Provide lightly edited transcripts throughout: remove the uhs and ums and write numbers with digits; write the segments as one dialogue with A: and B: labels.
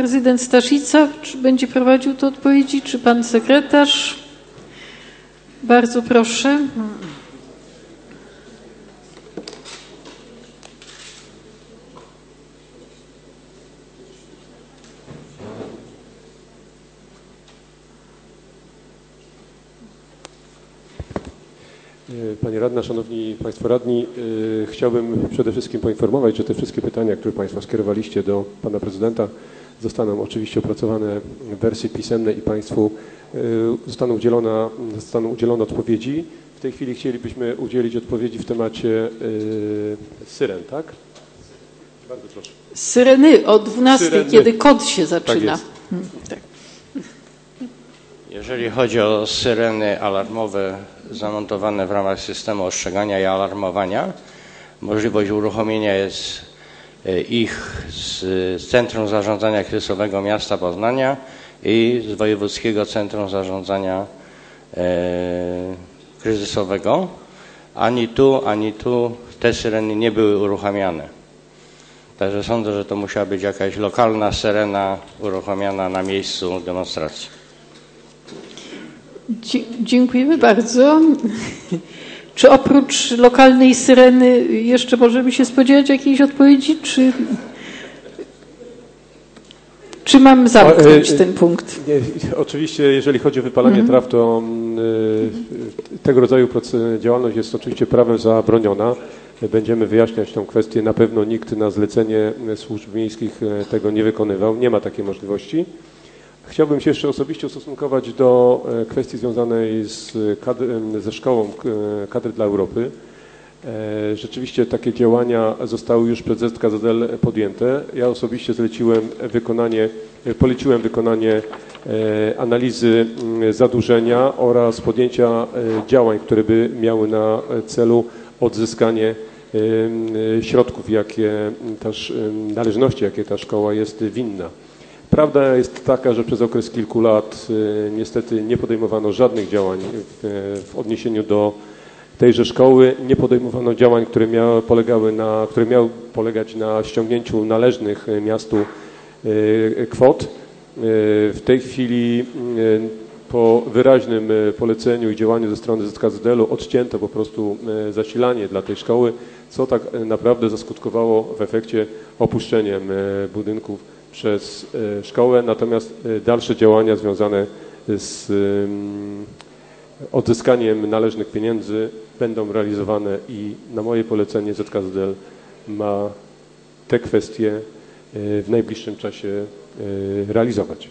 A: prezydent Staszica będzie prowadził te odpowiedzi, czy pan sekretarz? Bardzo proszę.
B: Pani Radna, Szanowni Państwo Radni, chciałbym przede wszystkim poinformować, że te wszystkie pytania, które Państwo skierowaliście do Pana Prezydenta, zostaną oczywiście opracowane w wersji pisemnej i Państwu zostaną udzielone odpowiedzi. W tej chwili chcielibyśmy udzielić odpowiedzi w temacie syren, tak? Bardzo proszę.
A: Syreny o 12, syreny, kiedy kod się zaczyna.
B: Tak.
C: Jeżeli chodzi o syreny alarmowe zamontowane w ramach systemu ostrzegania i alarmowania, możliwość uruchomienia jest ich z Centrum Zarządzania Kryzysowego Miasta Poznania i z Wojewódzkiego Centrum Zarządzania Kryzysowego. Ani tu te syreny nie były uruchamiane. Także sądzę, że to musiała być jakaś lokalna syrena uruchamiana na miejscu demonstracji.
A: Dziękujemy bardzo. Czy oprócz lokalnej syreny jeszcze możemy się spodziewać jakiejś odpowiedzi, czy mam zamknąć ten punkt?
B: Nie, oczywiście, jeżeli chodzi o wypalanie traw, to tego rodzaju działalność jest oczywiście prawem zabroniona. Będziemy wyjaśniać tę kwestię. Na pewno nikt na zlecenie służb miejskich tego nie wykonywał. Nie ma takiej możliwości. Chciałbym się jeszcze osobiście ustosunkować do kwestii związanej ze szkołą Kadry dla Europy. Rzeczywiście takie działania zostały już przez ZKZL podjęte. Ja osobiście poleciłem wykonanie analizy zadłużenia oraz podjęcia działań, które by miały na celu odzyskanie środków, należności, jakie ta szkoła jest winna. Prawda jest taka, że przez okres kilku lat niestety nie podejmowano żadnych działań w odniesieniu do tejże szkoły. Nie podejmowano działań, które miały polegać na ściągnięciu należnych miastu kwot. W tej chwili po wyraźnym poleceniu i działaniu ze strony ZKZL-u odcięto po prostu zasilanie dla tej szkoły, co tak naprawdę zaskutkowało w efekcie opuszczeniem budynków przez szkołę, natomiast dalsze działania związane z odzyskaniem należnych pieniędzy będą realizowane i na moje polecenie ZKZL ma te kwestie w najbliższym czasie realizować.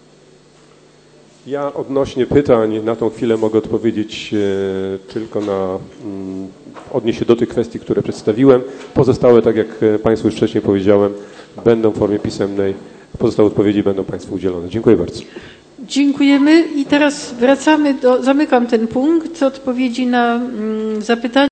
B: Ja odnośnie pytań na tą chwilę mogę odpowiedzieć tylko odnieść się do tych kwestii, które przedstawiłem. Pozostałe, tak jak Państwu już wcześniej powiedziałem, będą w formie pisemnej. Pozostałe odpowiedzi będą Państwu udzielone. Dziękuję bardzo.
A: Dziękujemy i teraz zamykam ten punkt odpowiedzi na zapytania.